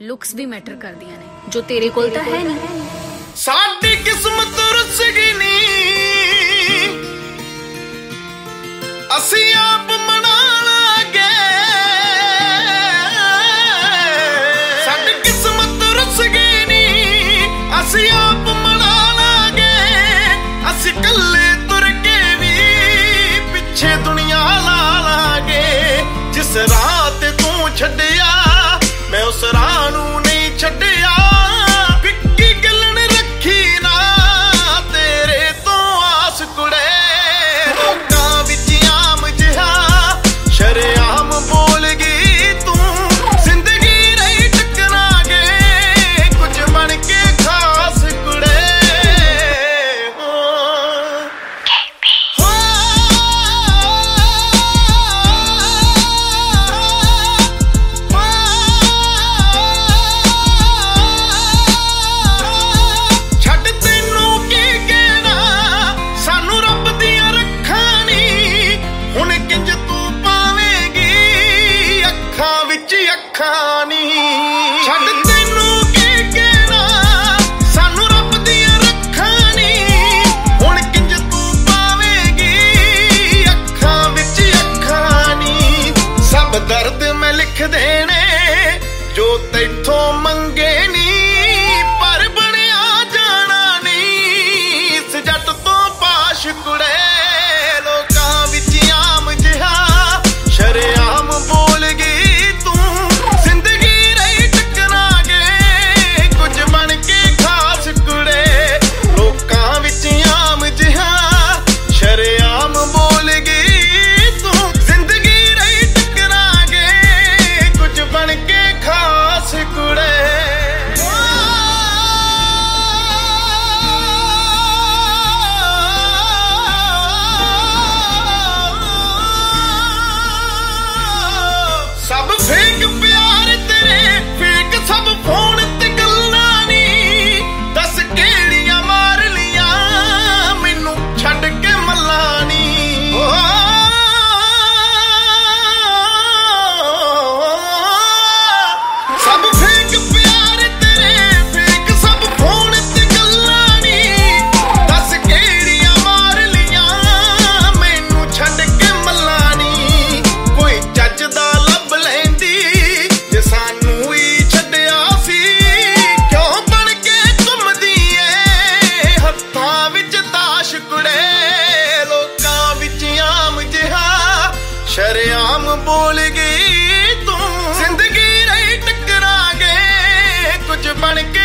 Looks ਵੀ matter ਕਰਦੀਆਂ ਨੇ, ਜੋ ਤੇਰੇ ਕੋਲ ਤਾਂ ਹੈ ਨਹੀਂ। ਸਾਡੀ ਕਿਸਮਤ ਰੁੱਸ ਗਈ ਨੀ, ਅਸੀਂ ਆਪ ਮਨਾ ਲਾਂਗੇ। ਸਾਡੀ ਕਿਸਮਤ ਰੁੱਸ ਗਈ ਨੀ, ਅਸੀਂ ਆਪ ਮਨਾ ਲਾਂਗੇ। ਅਸੀਂ ਕੱਲੇ ਤੁਰ ਕੇ ਵੀ ਪਿੱਛੇ ਦੁਨੀਆ ਲਾ ਲਾਂਗੇ। ਜਿਸ ਰਾਹ ਤੇ ਤੂੰ ਛੱਡਿਆ ਮੈਂ ਉਸ ਰਾਹ ਨੂੰ ਨਹੀਂ ਛੱਡਿਆ। ਵਿੱਕੀ ਗਿੱਲ ਨੇ ਰੱਖੀ ਨਾ ਤੇਰੇ ਤੋਂ ਆਸ ਕੁੜੇ। ਲੋਕਾਂ ਵਿੱਚ ਆਮ ਜਿਹਾ ਸ਼ਰੇਆਮ ਬੋਲ ਗਈ ਤੂੰ, ਜ਼ਿੰਦਗੀ ਰਹੀ ਟਕਰਾਂਗੇ ਕੁਝ ਬਣ ਕੇ ਖਾਸ ਕੁੜੇ। ਅੱਖਾਂ ਨੀ ਛੱਡ ਤੈਨੂੰ ਕੀ ਕਹਿਣਾ, ਸਾਨੂੰ ਰੱਬ ਦੀਆਂ ਰੱਖਾਂ ਨੀ। ਹੁਣ ਕਿੰਜ ਤੂੰ ਪਾਵੇਂਗੀ ਅੱਖਾਂ ਵਿੱਚ ਅੱਖਾਂ ਨੀ। ਸਭ ਦਰਦ ਮੈਂ ਲਿਖ ਦੇਣੇ ਜੋ ਤੈਥੋਂ ਮੰਗੇ ਨੀ, ਪਰ ਬਣਿਆ ਜਾਣਾ ਨੀ ਇਸ ਜੱਟ ਤੋਂ ਪਾਸ਼ ਕੁੜੇ। ਲੋਕਾਂ ਵਿੱਚ ਆਮ ਜਿਹਾ ਸ਼ਰੇਆਮ ਬੋਲ ਗਈ ਸਭ ਫੇਕ ਪਿਆਰ ਤੇਰੇ ਫੇਕ ਸਭ ਫੋਨ ਤੇ ਗੱਲਾਂ ਨੀ। ਦੱਸ ਕਿਹੜੀਆਂ ਮਾਰ ਲੀਆਂ ਮੈਨੂੰ ਛੱਡ ਕੇ ਮੱਲਾਂ ਨੀ। ਸਭ ਫੇਕ ਪਿਆਰ ਤੇਰੇ ਫੇਕ ਸਭ ਫੋਨ ਤੇ ਗੱਲਾਂ ਨੀ। ਦੱਸ ਕਿਹੜੀਆਂ ਮਾਰ ਲੀਆਂ ਮੈਨੂੰ ਛੱਡ ਕੇ ਮੱਲਾਂ ਨੀ। ਕੋਈ ਜੱਜ ਦਾ ਸਾਨੂੰ ਹੀ ਛੱਡਿਆ ਸੀ, ਕਿਉਂ ਬਣ ਕੇ ਘੁੰਮਦੀ ਏ ਹੱਥਾਂ ਵਿੱਚ ਤਾਸ਼ ਕੁੜੇ। ਲੋਕਾਂ ਵਿੱਚ ਆਮ ਜਿਹਾ ਸ਼ਰੇਆਮ ਬੋਲ ਗਈ ਤੂੰ, ਜ਼ਿੰਦਗੀ ਰਹੀ ਟਕਰਾਂਗੇ ਕੁਝ ਬਣ ਕੇ